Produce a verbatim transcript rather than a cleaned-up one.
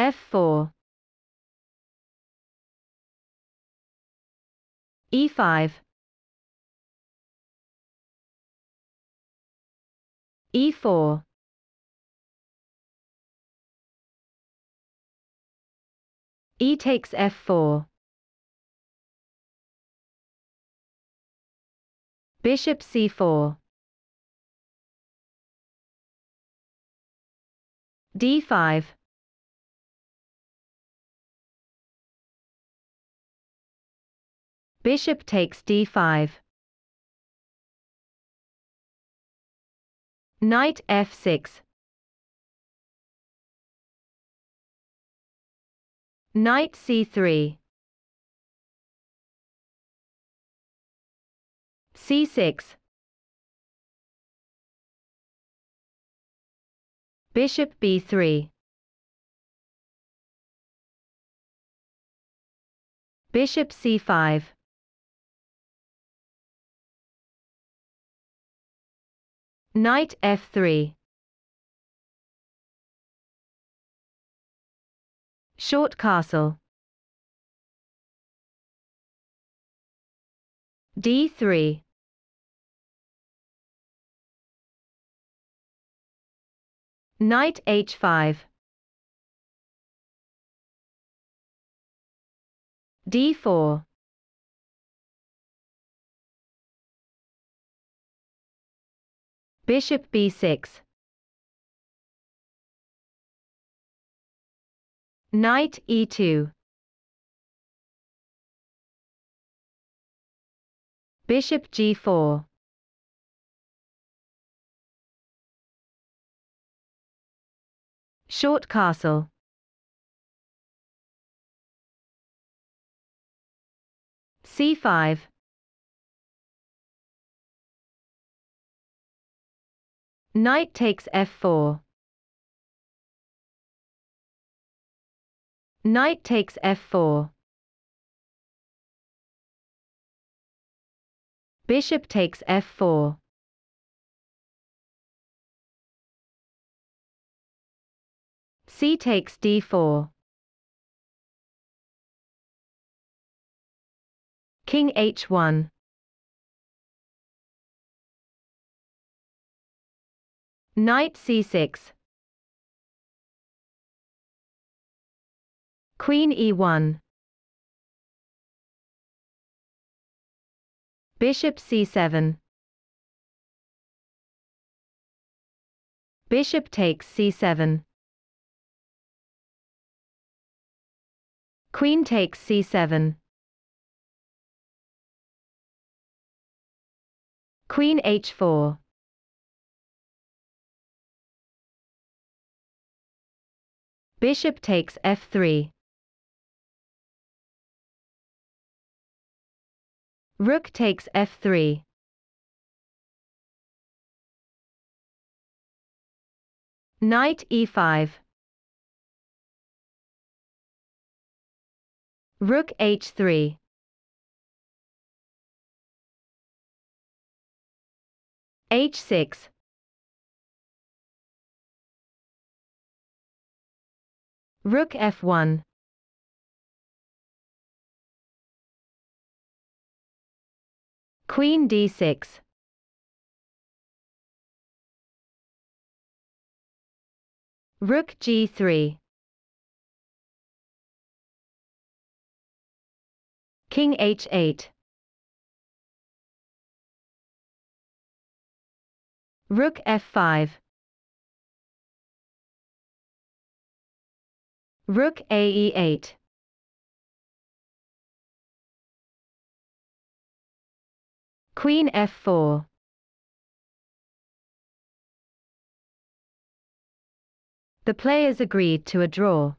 f four, e five, e four, e takes f four, bishop c four, d five, bishop takes d five, knight f six, knight c three, c six, bishop b three, bishop c five, knight f three, short castle, d three, knight h five, d four, bishop b six, knight e two, bishop g four, short castle, c five, knight takes f four, knight takes f four, bishop takes f four, c takes d four, king h one, knight c six, queen e one, bishop c seven, bishop takes c seven, queen takes c seven, queen h four, bishop takes f three, rook takes f three, knight e five, rook h three, h six, rook f one, queen d six, rook g three, king h eight, rook f five, rook a e eight, queen f four, the players agreed to a draw.